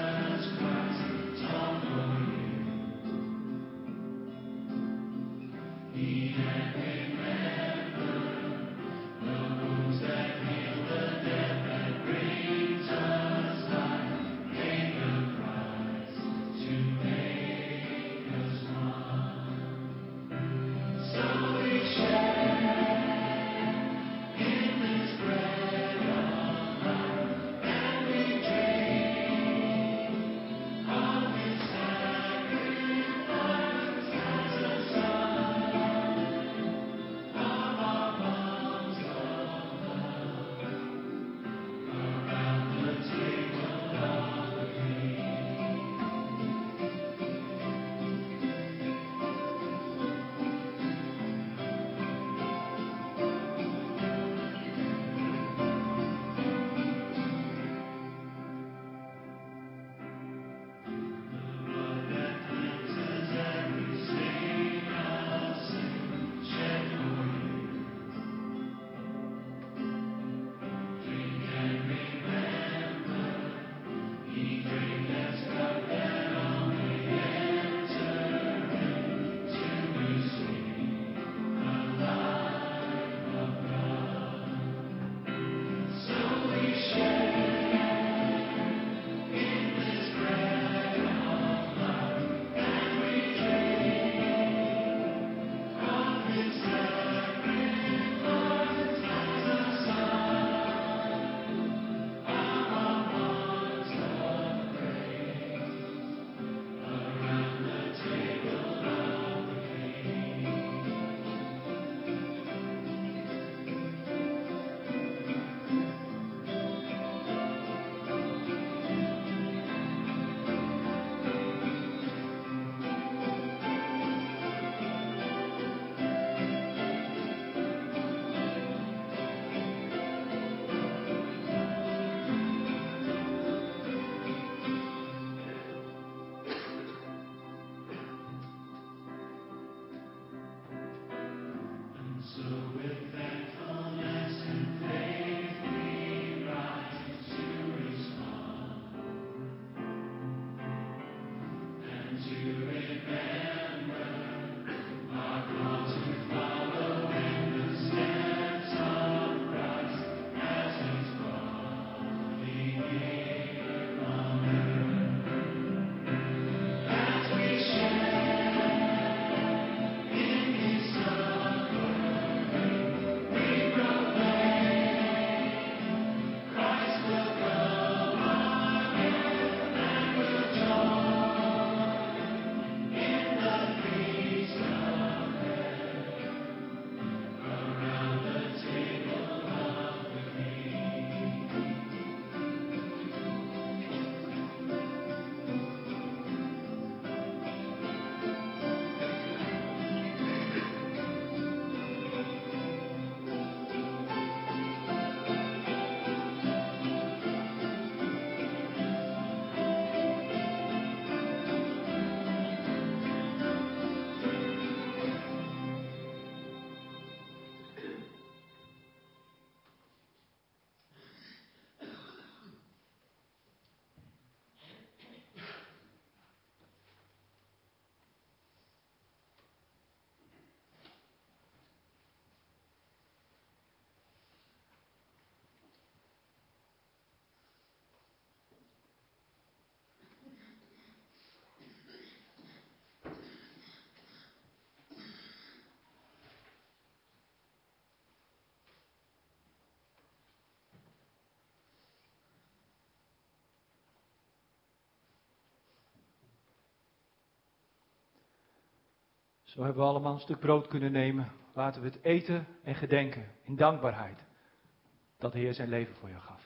Zo hebben we allemaal een stuk brood kunnen nemen. Laten we het eten en gedenken in dankbaarheid dat de Heer zijn leven voor jou gaf.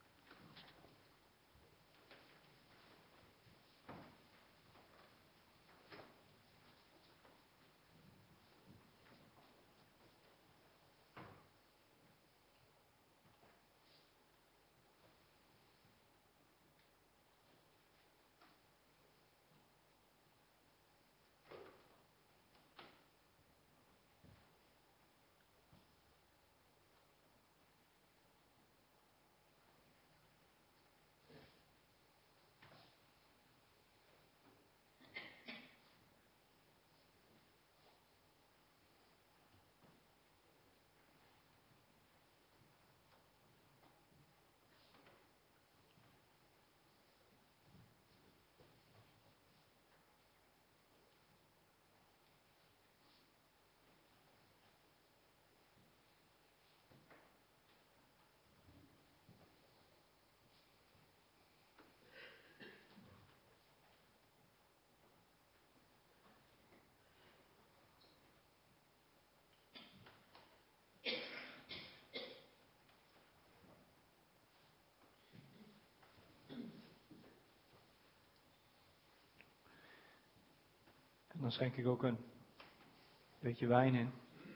En dan schenk ik ook een beetje wijn in.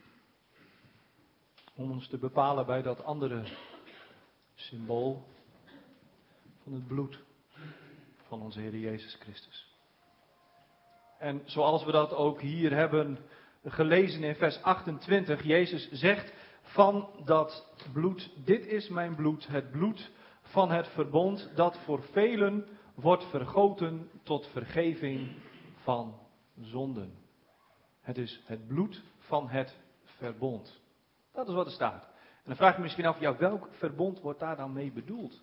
Om ons te bepalen bij dat andere symbool van het bloed van onze Heer Jezus Christus. En zoals we dat ook hier hebben gelezen in vers 28, Jezus zegt van dat bloed, dit is mijn bloed, het bloed van het verbond dat voor velen wordt vergoten tot vergeving van zonden. Het is het bloed van het verbond. Dat is wat er staat. En dan vraag je misschien af, ja, welk verbond wordt daar dan mee bedoeld?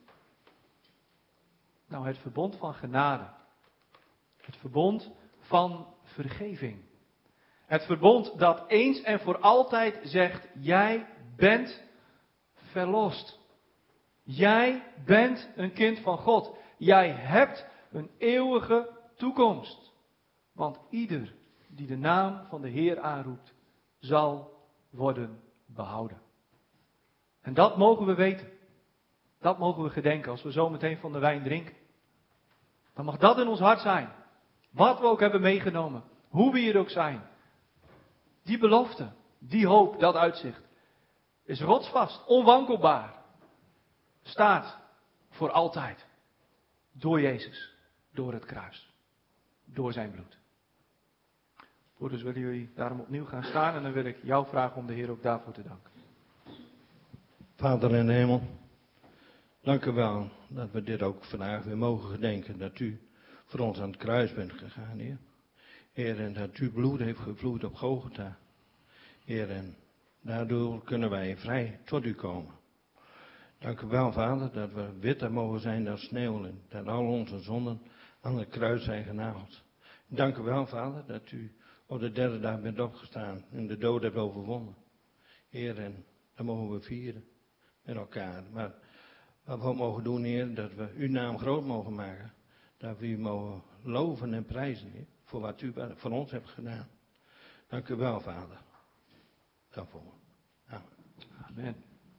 Nou, het verbond van genade. Het verbond van vergeving. Het verbond dat eens en voor altijd zegt, jij bent verlost. Jij bent een kind van God. Jij hebt een eeuwige toekomst. Want ieder die de naam van de Heer aanroept, zal worden behouden. En dat mogen we weten. Dat mogen we gedenken als we zo meteen van de wijn drinken. Dan mag dat in ons hart zijn. Wat we ook hebben meegenomen. Hoe we hier ook zijn. Die belofte, die hoop, dat uitzicht. Is rotsvast, onwankelbaar. Staat voor altijd. Door Jezus. Door het kruis. Door zijn bloed. Dus willen jullie daarom opnieuw gaan staan. En dan wil ik jou vragen om de Heer ook daarvoor te danken. Vader in de hemel. Dank u wel dat we dit ook vandaag weer mogen gedenken. Dat u voor ons aan het kruis bent gegaan, Heer. Heer, en dat uw bloed heeft gevloeid op Golgotha. Heer, en daardoor kunnen wij vrij tot u komen. Dank u wel, Vader, dat we witter mogen zijn dan sneeuw en dat al onze zonden aan het kruis zijn genageld. Dank u wel, Vader, dat u op de derde dag bent opgestaan en de dood hebt overwonnen. Heer, en dat mogen we vieren met elkaar. Maar wat we ook mogen doen, Heer, dat we uw naam groot mogen maken. Dat we u mogen loven en prijzen, Heer, voor wat u voor ons hebt gedaan. Dank u wel, Vader. Daarvoor. Amen. Amen.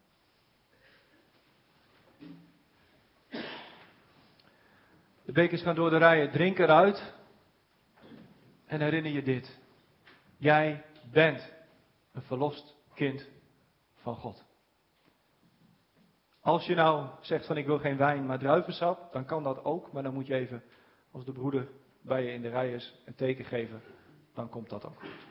De bekers gaan door de rijen, drink eruit en herinner je dit. Jij bent een verlost kind van God. Als je nou zegt van ik wil geen wijn, maar druivensap, dan kan dat ook. Maar dan moet je even, als de broeder bij je in de rij is, een teken geven. Dan komt dat ook goed.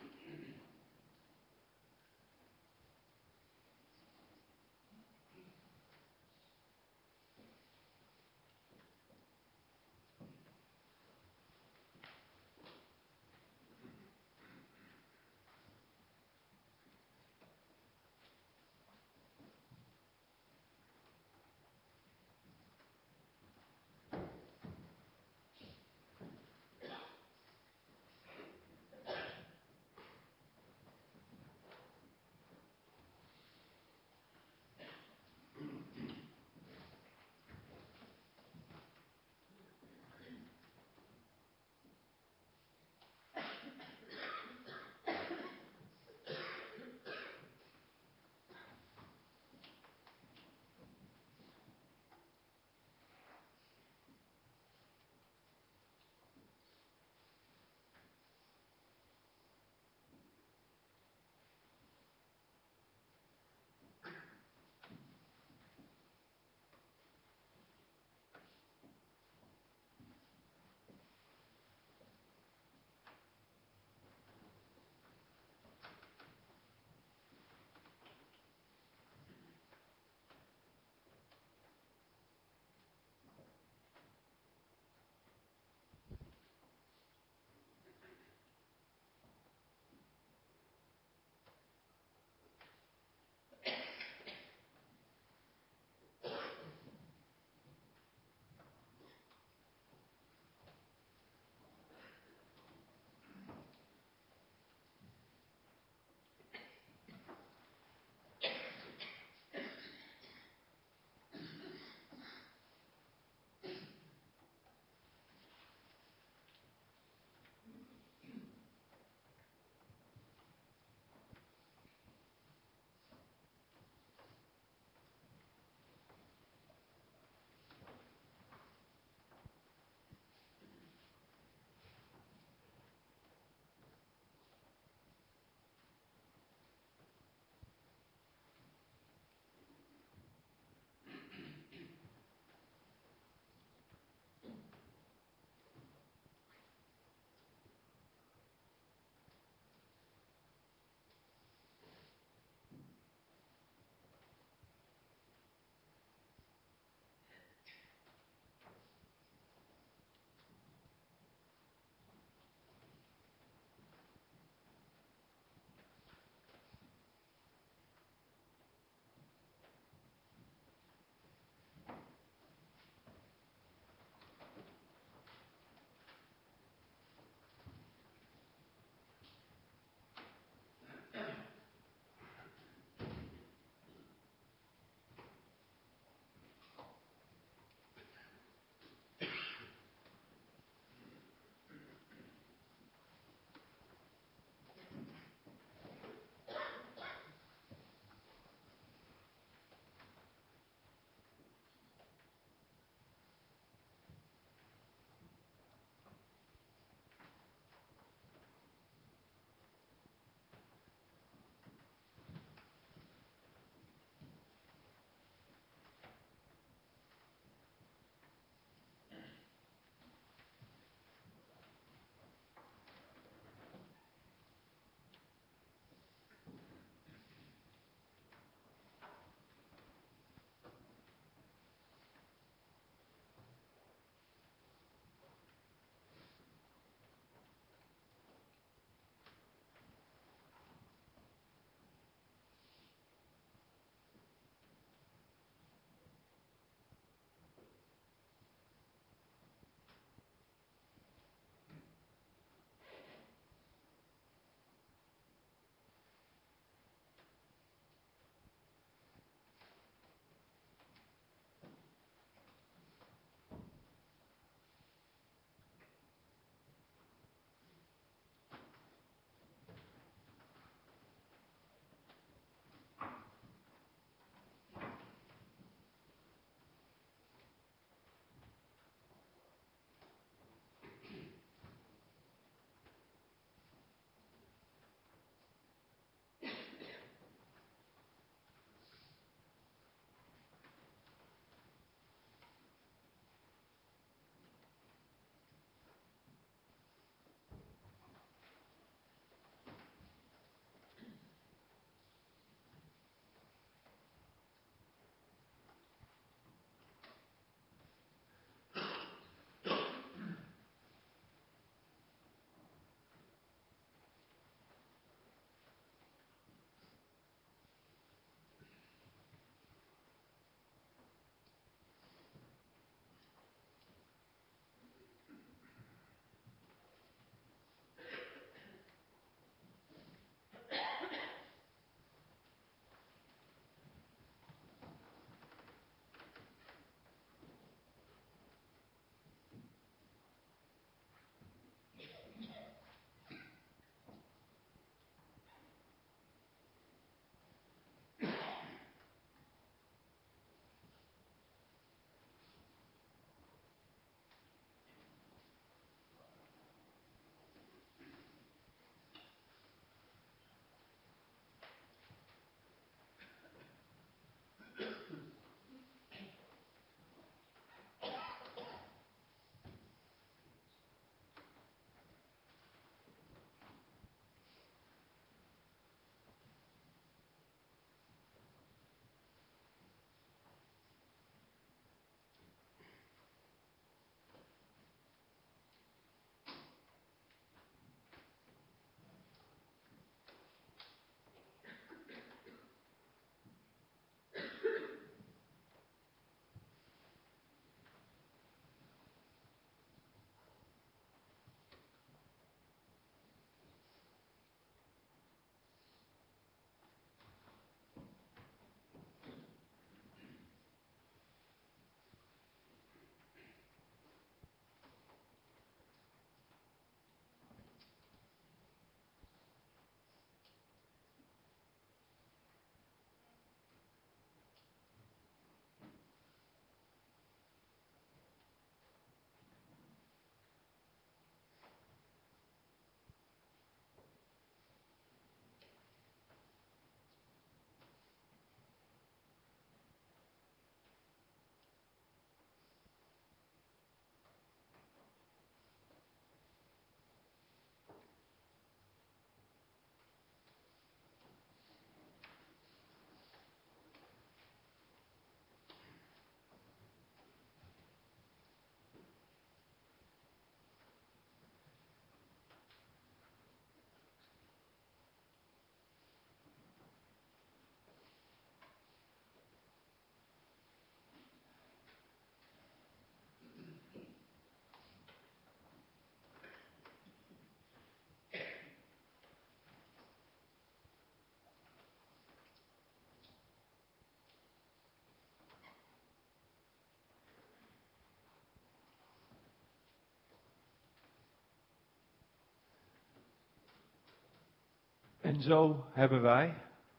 En zo hebben wij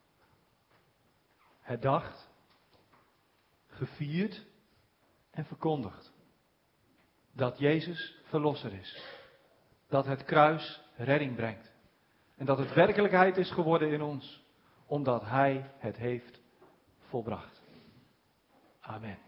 herdacht, gevierd en verkondigd dat Jezus verlosser is. Dat het kruis redding brengt. En dat het werkelijkheid is geworden in ons, omdat Hij het heeft volbracht. Amen.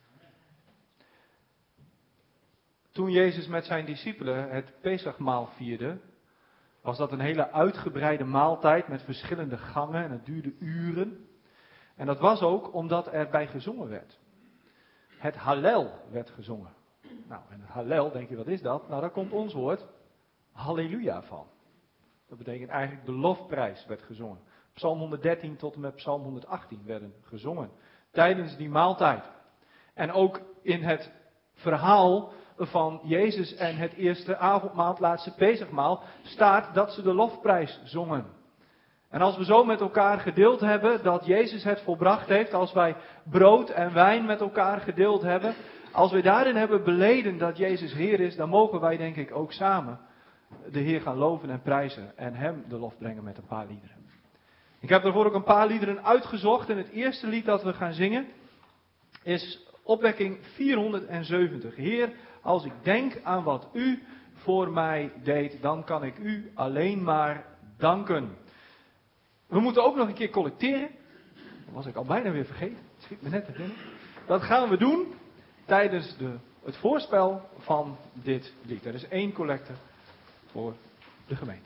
Toen Jezus met zijn discipelen het Pesachmaal vierde, was dat een hele uitgebreide maaltijd met verschillende gangen en het duurde uren. En dat was ook omdat erbij gezongen werd. Het Hallel werd gezongen. Nou, en het Hallel, denk je, wat is dat? Nou, daar komt ons woord Halleluja van. Dat betekent eigenlijk de lofprijs werd gezongen. Psalm 113 tot en met Psalm 118 werden gezongen tijdens die maaltijd. En ook in het verhaal van Jezus en het eerste avondmaal, het laatste Pesachmaal, staat dat ze de lofprijs zongen. En als we zo met elkaar gedeeld hebben dat Jezus het volbracht heeft, als wij brood en wijn met elkaar gedeeld hebben, als we daarin hebben beleden dat Jezus Heer is, dan mogen wij denk ik ook samen de Heer gaan loven en prijzen en Hem de lof brengen met een paar liederen. Ik heb daarvoor ook een paar liederen uitgezocht en het eerste lied dat we gaan zingen is opwekking 470. Heer, als ik denk aan wat U voor mij deed, dan kan ik U alleen maar danken. We moeten ook nog een keer collecteren. Dat was ik al bijna weer vergeten. Het schiet me net te binnen. Dat gaan we doen tijdens het voorspel van dit lied. Er is 1 collecte voor de gemeente.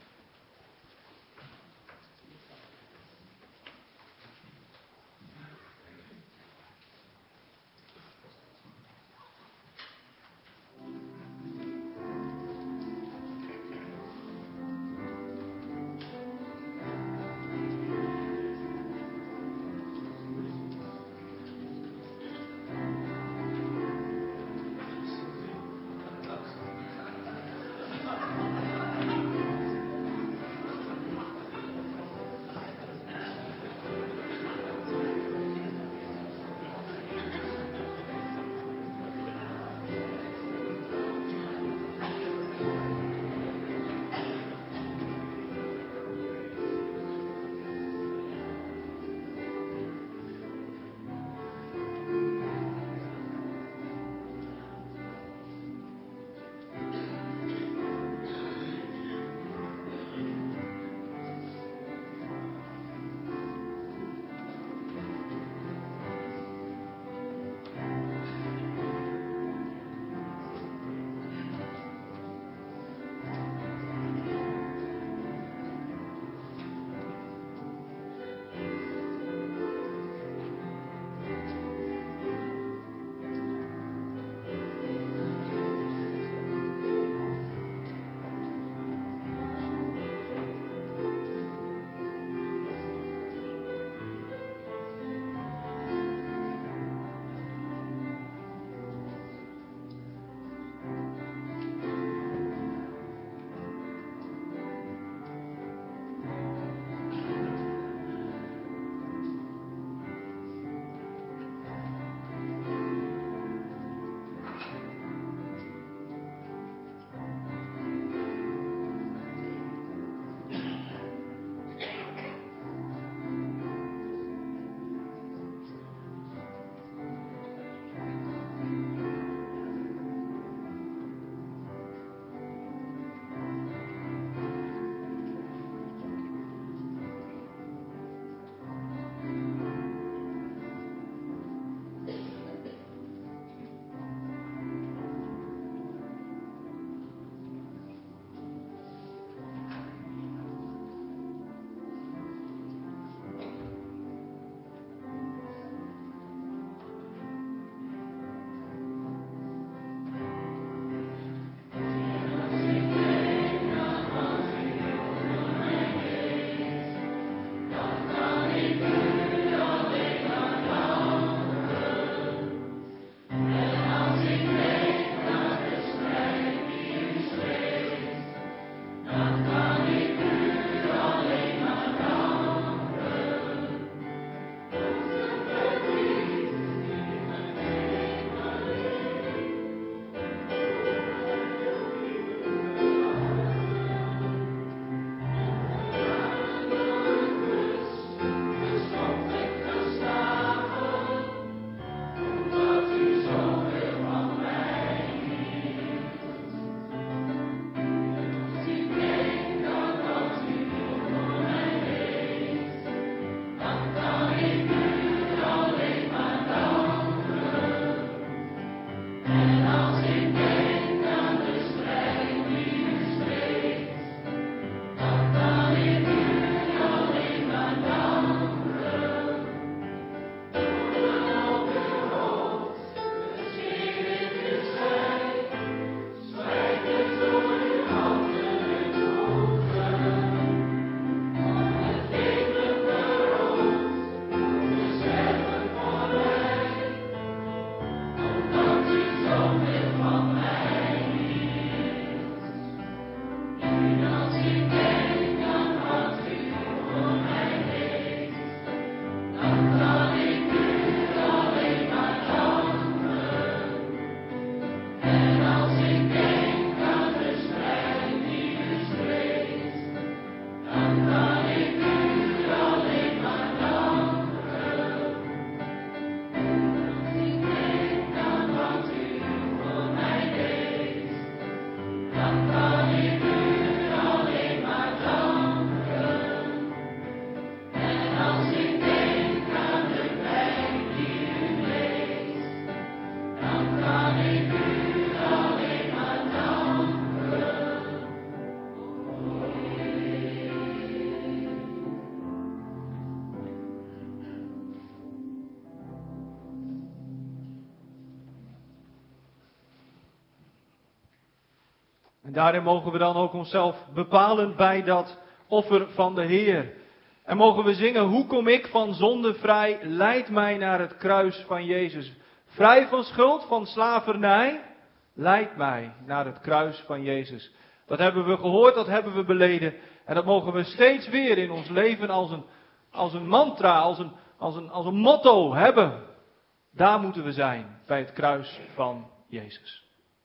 En daarin mogen we dan ook onszelf bepalen bij dat offer van de Heer. En mogen we zingen, hoe kom ik van zonde vrij, leid mij naar het kruis van Jezus. Vrij van schuld, van slavernij, leid mij naar het kruis van Jezus. Dat hebben we gehoord, dat hebben we beleden. En dat mogen we steeds weer in ons leven als een mantra, als een motto hebben. Daar moeten we zijn, bij het kruis van Jezus.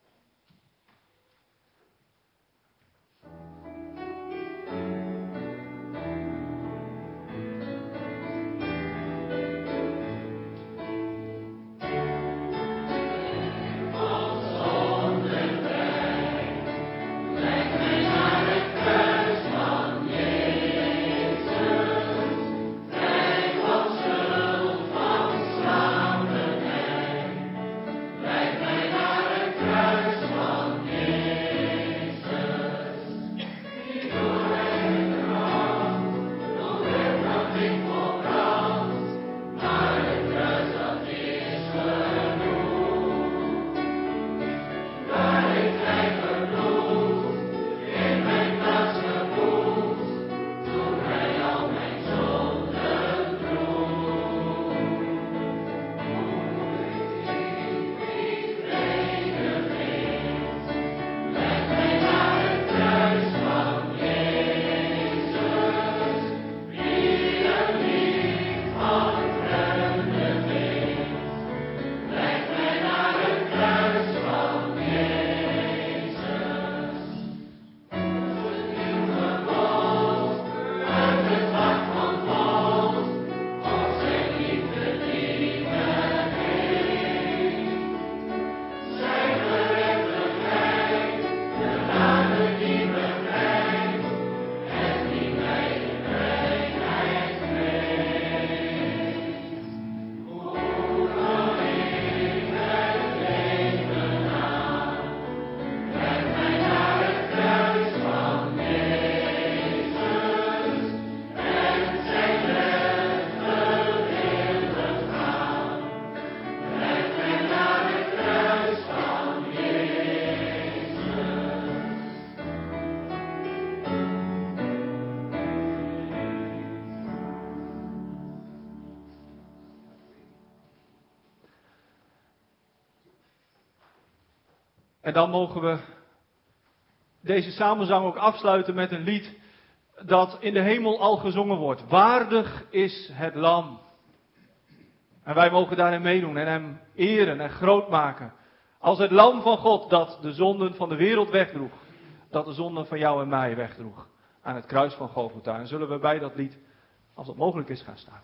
En dan mogen we deze samenzang ook afsluiten met een lied dat in de hemel al gezongen wordt. Waardig is het lam. En wij mogen daarin meedoen en hem eren en groot maken. Als het lam van God dat de zonden van de wereld wegdroeg. Dat de zonden van jou en mij wegdroeg. Aan het kruis van Golgotha. En zullen we bij dat lied, als het mogelijk is, gaan staan.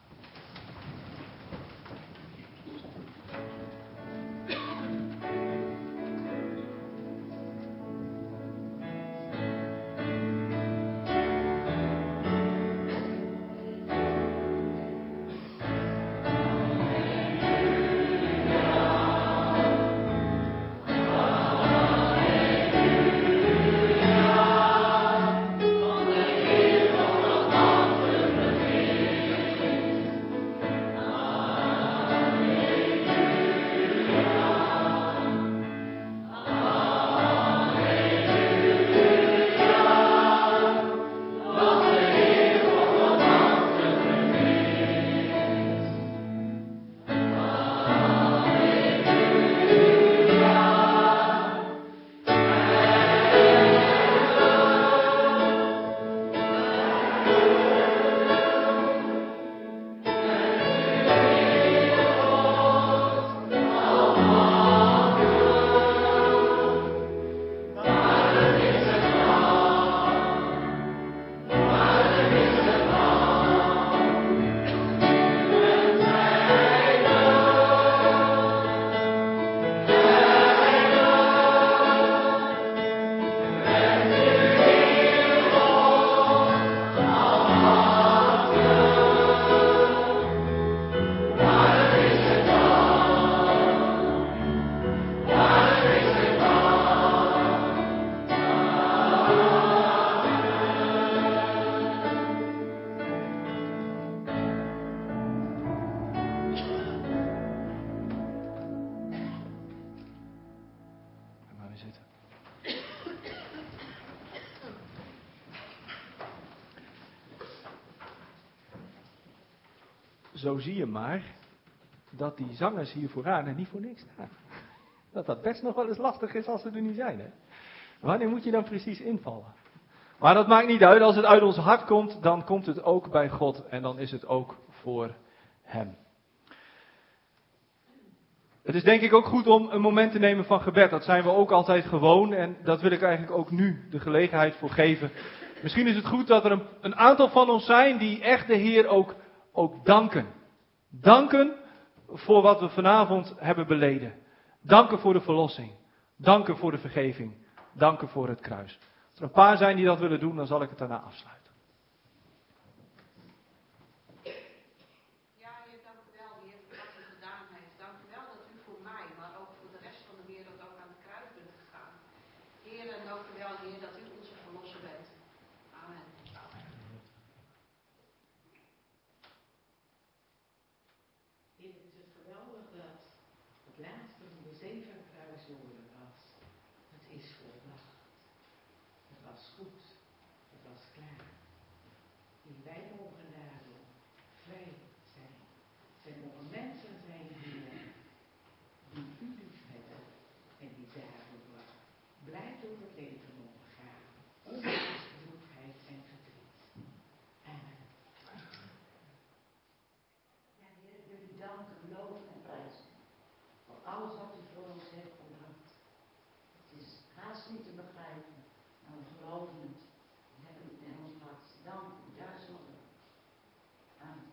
zo zie je maar dat die zangers hier vooraan er niet voor niks staan. Dat best nog wel eens lastig is als ze er niet zijn. Hè? Wanneer moet je dan precies invallen? Maar dat maakt niet uit. Als het uit ons hart komt, dan komt het ook bij God. En dan is het ook voor Hem. Het is denk ik ook goed om een moment te nemen van gebed. Dat zijn we ook altijd gewoon. En dat wil ik eigenlijk ook nu de gelegenheid voor geven. Misschien is het goed dat er een aantal van ons zijn die echt de Heer ook danken. Danken voor wat we vanavond hebben beleden. Danken voor de verlossing. Danken voor de vergeving. Danken voor het kruis. Als er een paar zijn die dat willen doen, dan zal ik het daarna afsluiten. Ja, Heer, dank u wel, Heer, voor wat u gedaan heeft. Dank u wel dat u voor mij, maar ook voor de rest van de wereld ook aan het kruis bent gegaan. Heer, en dank u wel, Heer, dat u onze verlosser bent. Amen. Heer, het is geweldig dat het laatste van de 7 kruiswoorden was. Het is volbracht. Het was goed. Het was klaar. En wij mogen daardoor vrij zijn. Zij mogen mensen zijn die u lief hebben en die daardoor blij door het leven mogen gaan. Ondanks droefheid en verdriet. Amen. Ja, Heer, ik wil u danken, loven en prijzen voor alles wat u voor ons heeft gebracht. Het is haast niet te begrijpen, maar we geloven het. We hebben het in ons hart. Dank u, duizend dank. Amen.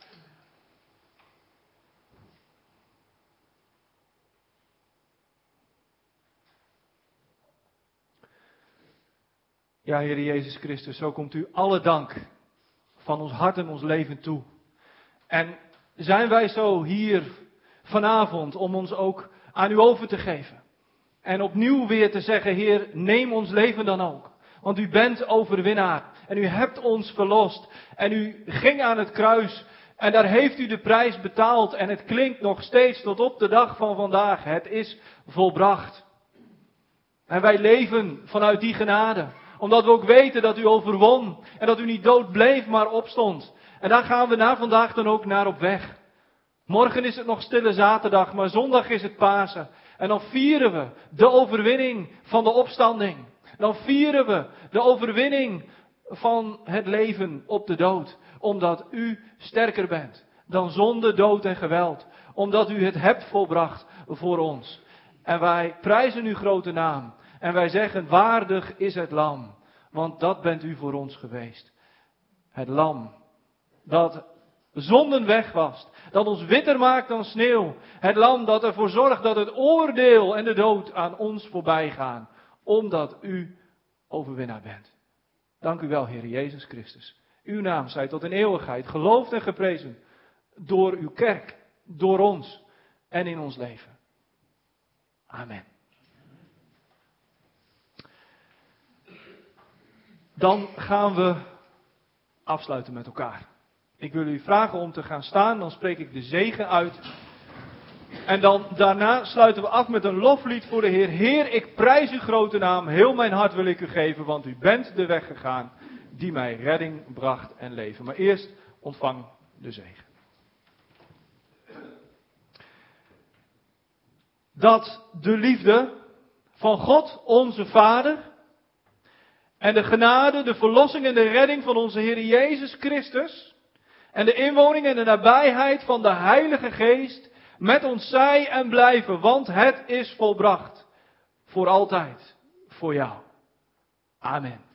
Ja, Heer Jezus Christus, zo komt u alle dank van ons hart en ons leven toe. En zijn wij zo hier vanavond om ons ook aan u over te geven. En opnieuw weer te zeggen, Heer, neem ons leven dan ook. Want u bent overwinnaar. En u hebt ons verlost. En u ging aan het kruis. En daar heeft u de prijs betaald. En het klinkt nog steeds tot op de dag van vandaag. Het is volbracht. En wij leven vanuit die genade. Omdat we ook weten dat u overwon. En dat u niet dood bleef, maar opstond. En daar gaan we na vandaag dan ook naar op weg. Morgen is het nog stille zaterdag, maar zondag is het Pasen. En dan vieren we de overwinning van de opstanding. Dan vieren we de overwinning van het leven op de dood. Omdat u sterker bent dan zonde, dood en geweld. Omdat u het hebt volbracht voor ons. En wij prijzen uw grote naam. En wij zeggen, waardig is het lam. Want dat bent u voor ons geweest. Het lam. Dat zonden wegwast. Dat ons witter maakt dan sneeuw. Het lam dat ervoor zorgt dat het oordeel en de dood aan ons voorbij gaan. Omdat u overwinnaar bent. Dank u wel, Heer Jezus Christus. Uw naam zij tot in eeuwigheid geloofd en geprezen. Door uw kerk. Door ons. En in ons leven. Amen. Dan gaan we afsluiten met elkaar. Ik wil u vragen om te gaan staan, dan spreek ik de zegen uit. En dan daarna sluiten we af met een loflied voor de Heer. Heer, ik prijs uw grote naam, heel mijn hart wil ik u geven, want u bent de weg gegaan die mij redding bracht en leven. Maar eerst ontvang de zegen. Dat de liefde van God, onze Vader, en de genade, de verlossing en de redding van onze Heer Jezus Christus, en de inwoning en de nabijheid van de Heilige Geest met ons zij en blijven, want het is volbracht. Voor altijd. Voor jou. Amen.